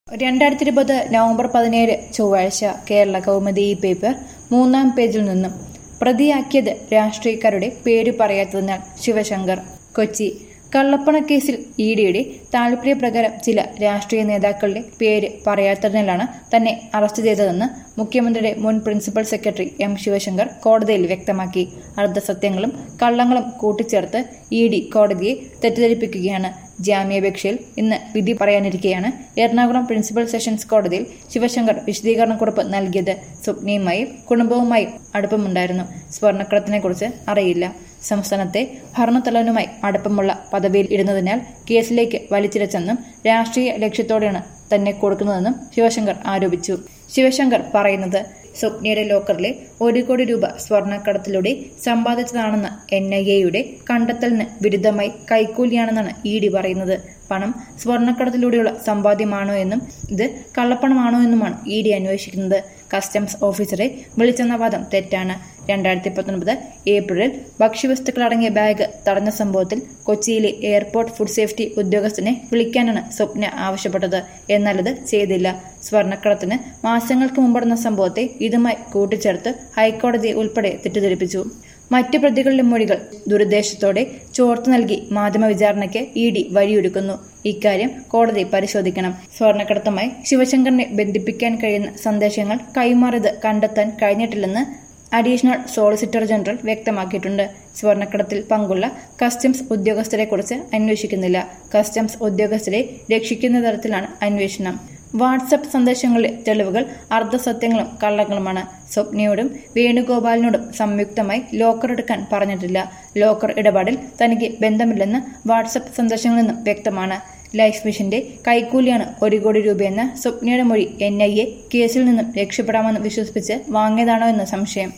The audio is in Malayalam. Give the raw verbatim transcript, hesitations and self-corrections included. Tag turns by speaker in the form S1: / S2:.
S1: രണ്ടായിരത്തി ഇരുപത് നവംബർ പതിനേഴ് ചൊവ്വാഴ്ച കേരള കൗമുദി ഈ പേപ്പർ മൂന്നാം പേജിൽ നിന്നും പ്രതിയാക്കിയത് രാഷ്ട്രീയക്കാരുടെ പേര് പറയാത്തതിനാൽ ശിവശങ്കർ. കൊച്ചി. കള്ളപ്പണക്കേസിൽ ഇ ഡിയുടെ താൽപര്യപ്രകാരം ചില രാഷ്ട്രീയ നേതാക്കളുടെ പേര് പറയാത്തതിനാലാണ് തന്നെ അറസ്റ്റ് ചെയ്തതെന്ന് മുഖ്യമന്ത്രിയുടെ മുൻ പ്രിൻസിപ്പൽ സെക്രട്ടറി എം ശിവശങ്കർ കോടതിയിൽ വ്യക്തമാക്കി. അർദ്ധസത്യങ്ങളും കള്ളങ്ങളും കൂട്ടിച്ചേർത്ത് ഇ ഡി കോടതിയെ തെറ്റിദ്ധരിപ്പിക്കുകയാണ്. ജാമ്യാപേക്ഷയിൽ ഇന്ന് വിധി പറയാനിരിക്കെയാണ് എറണാകുളം പ്രിൻസിപ്പൽ സെഷൻസ് കോടതിയിൽ ശിവശങ്കർ വിശദീകരണക്കുറിപ്പ് നൽകിയത്. സ്വപ്നയുമായും കുടുംബവുമായും അടുപ്പമുണ്ടായിരുന്നു. സ്വർണ്ണക്കടത്തിനെക്കുറിച്ച് അറിയില്ല. സംസ്ഥാനത്തെ ഭരണത്തലവനുമായി അടുപ്പമുള്ള പദവിയിൽ ഇരുന്നതിനാൽ കേസിലേക്ക് വലിച്ചിഴച്ചെന്നും രാഷ്ട്രീയ ലക്ഷ്യത്തോടെയാണ് തന്നെ കൊടുക്കുന്നതെന്നും ശിവശങ്കർ ആരോപിച്ചു. ശിവശങ്കർ പറയുന്നത് സ്വപ്നയുടെ ലോക്കറിലെ ഒരു കോടി രൂപ സ്വർണ്ണക്കടത്തിലൂടെ സമ്പാദിച്ചതാണെന്ന എൻ ഐ എയുടെ കണ്ടെത്തലിന് വിരുദ്ധമായി കൈക്കൂലിയാണെന്നാണ് ഇ ഡി പറയുന്നത്. പണം സ്വർണ്ണക്കടത്തിലൂടെയുള്ള സമ്പാദ്യമാണോ എന്നും ഇത് കള്ളപ്പണമാണോ എന്നുമാണ് ഇ ഡി അന്വേഷിക്കുന്നത്. കസ്റ്റംസ് ഓഫീസറെ വിളിച്ചെന്ന വാദം തെറ്റാണ്. രണ്ടായിരത്തി പത്തൊൻപത് ഏപ്രിലിൽ ഭക്ഷ്യവസ്തുക്കളടങ്ങിയ ബാഗ് തടഞ്ഞ സംഭവത്തിൽ കൊച്ചിയിലെ എയർപോർട്ട് ഫുഡ് സേഫ്റ്റി ഉദ്യോഗസ്ഥനെ വിളിക്കാനാണ് സ്വപ്ന ആവശ്യപ്പെട്ടത്. എന്നാൽ അത് ചെയ്തില്ല. സ്വർണ്ണക്കടത്തിന് മാസങ്ങൾക്ക് മുമ്പ് സംഭവത്തെ ഇതുമായി കൂട്ടിച്ചേർത്ത് ഹൈക്കോടതിയെ ഉൾപ്പെടെ തെറ്റിദ്ധരിപ്പിച്ചു. മറ്റു പ്രതികളുടെ മൊഴികൾ ദുരുദ്ദേശത്തോടെ ചോർത്ത് നൽകി മാധ്യമ വിചാരണയ്ക്ക് ഇ ഡി വഴിയൊരുക്കുന്നു. ഇക്കാര്യം കോടതി പരിശോധിക്കണം. സ്വർണ്ണക്കടത്തുമായി ശിവശങ്കറിനെ ബന്ധിപ്പിക്കാൻ കഴിയുന്ന സന്ദേശങ്ങൾ കൈമാറിയത് കണ്ടെത്താൻ കഴിഞ്ഞിട്ടില്ലെന്ന് അഡീഷണൽ സോളിസിറ്റർ ജനറൽ വ്യക്തമാക്കിയിട്ടുണ്ട്. സ്വർണ്ണക്കടത്തിൽ പങ്കുള്ള കസ്റ്റംസ് ഉദ്യോഗസ്ഥരെക്കുറിച്ച് അന്വേഷിക്കുന്നില്ല. കസ്റ്റംസ് ഉദ്യോഗസ്ഥരെ രക്ഷിക്കുന്ന തരത്തിലാണ് അന്വേഷണം. വാട്സപ്പ് സന്ദേശങ്ങളിലെ തെളിവുകൾ അർദ്ധസത്യങ്ങളും കള്ളങ്ങളുമാണ്. സ്വപ്നയോടും വേണുഗോപാലിനോടും സംയുക്തമായി ലോക്കർ എടുക്കാൻ പറഞ്ഞിട്ടില്ല. ലോക്കർ ഇടപാടിൽ തനിക്ക് ബന്ധമില്ലെന്ന് വാട്സപ്പ് സന്ദേശങ്ങളിൽ നിന്നും വ്യക്തമാണ്. ലൈഫ് മിഷന്റെ കൈക്കൂലിയാണ് ഒരു കോടി രൂപയെന്ന സ്വപ്നയുടെ മൊഴി എൻ ഐ എ കേസിൽ നിന്നും രക്ഷപ്പെടാമെന്ന് വിശ്വസിപ്പിച്ച് വാങ്ങിയതാണോ എന്ന് സംശയം.